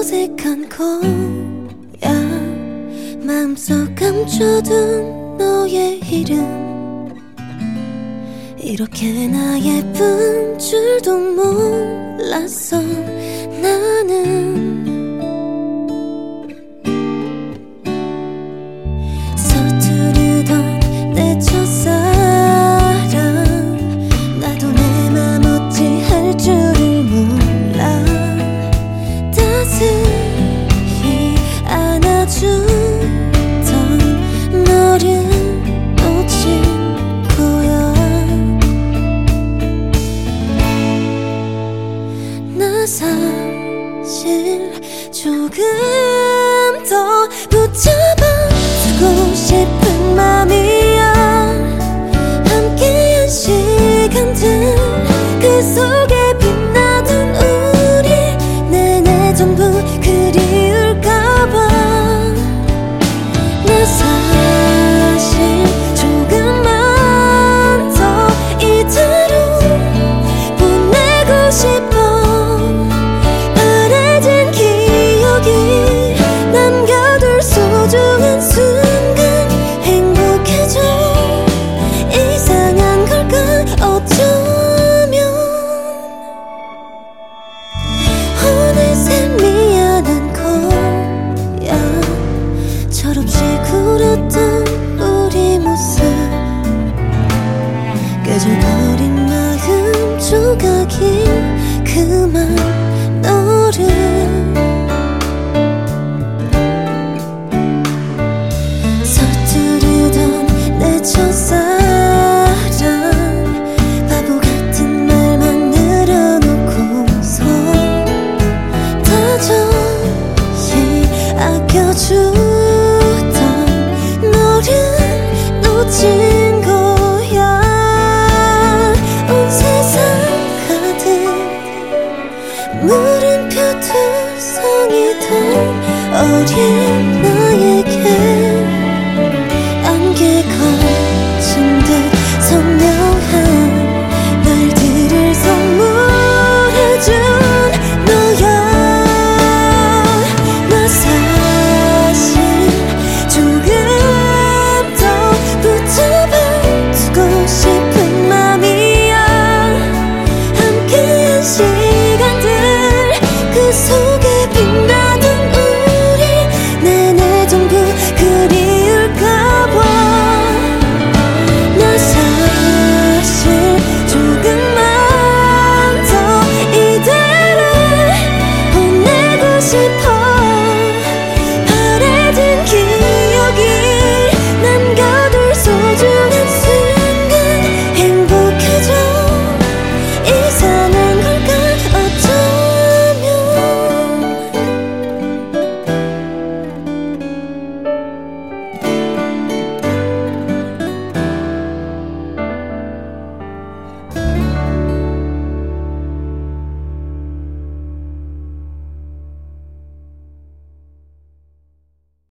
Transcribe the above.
어색한 거야. 마음속 감춰둔 너의 이름 이렇게 나 예쁜 줄도 몰랐어. 나는 서투르던 내 첫사랑 나도 내 맘 어찌 할 줄을 몰라. 따스히 안아주던 너를 놓친 거야. 나 사실 조금 더 붙잡아두고 싶은 맘이야. 함께한 시간들 그 속에 빛나던 우리 내내 전부 그리울까봐. 나 사실 조금만 더 이대로 보내고 싶어. 바래진 기억이 남겨둘 소중한 순간 행복해져. 이상한 걸까 어쩌면. 어느새 미안한 거야. 철없이 굴었던 우리 모습 깨져버린 마음 조각이 그만 너를. 서투르던 내 첫사랑 바보 같은 말만 늘어놓고서 다정히 아껴주던 너를 놓친 거야. 온 세상 가득 물음표 투성이던 어린 나에게 안개 거친 듯 선명한 말들을 선물해준 너야. 나 사실 조금 더 붙잡아두고 싶은 맘이야. 함께한 시간들 그 속에 빛나던 우리 내내 전부 그리울까봐. 나 사실 조금만 더 이대로 보내고 싶어.